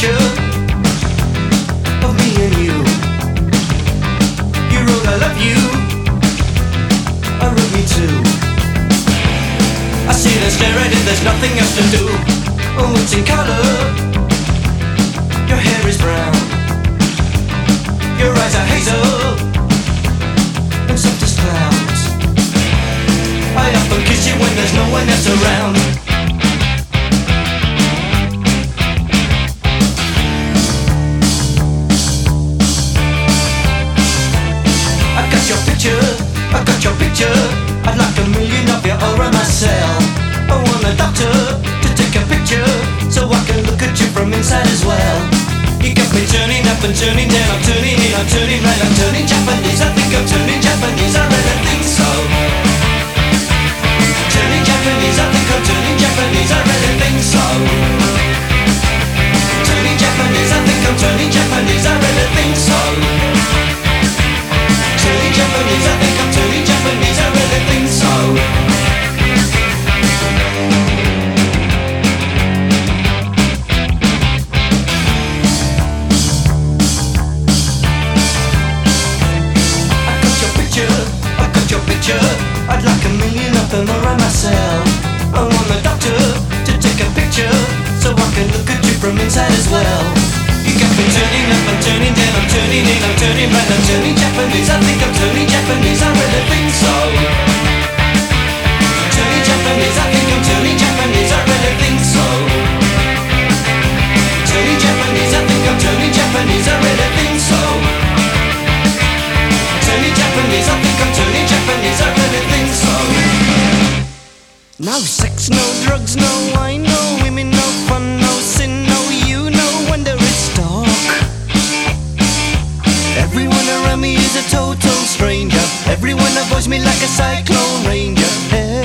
picture of me and you. You wrote I love you, I wrote me too. I sit and stare at it, there's nothing else to do. Oh, it's in color. Your hair is brown, your eyes are hazel and soft as clouds. I often kiss you when there's no one else around. I got your picture, I'd like a million of you all around myself. I want a doctor to take a picture so I can look at you from inside as well. You got me turning up and turning down, I'm turning in, I'm turning right, I'm turning Japanese. I think I'm turning Japanese, I really think so. Turning Japanese, I think I'm turning Japanese, I really think so. Turning Japanese, I think I'm turning Japanese, I really think so. Turning Japanese, I think I'm turning Japanese, I really think so. I got your picture, I'd like a million of them around myself. I want the doctor to take a picture so I can look at you from inside as well. You got me turning up and turning down, I'm turning in, I'm turning right, I'm turning Japanese. I think I'm turning Japanese, I really think so. Turning Japanese, I think I'm turning Japanese, I really think so. Turning Japanese, I think I'm turning Japanese, I really think so. Turning Japanese, I think I'm turning Japanese, I really think so. No sex, no drugs, no wine, no women, no fun, no sin, no you, no wonder it's dark. Everyone around me is a total stranger. Everyone avoids me like a cyclone ranger. Hey.